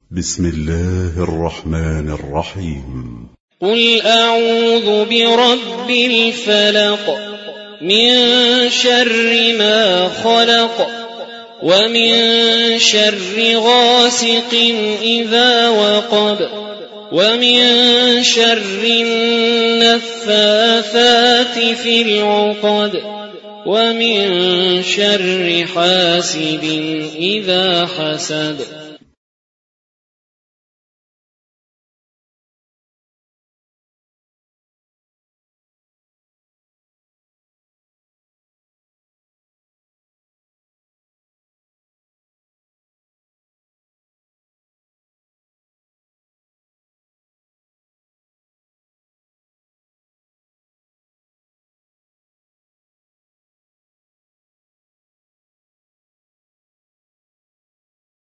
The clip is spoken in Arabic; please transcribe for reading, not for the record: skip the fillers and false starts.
بسم الله الرحمن الرحيم. قل أعوذ برب الفلق من شر ما خلق ومن شر غاسق إذا وقب ومن شر النفاثات في العقد ومن شر حاسد إذا حسد.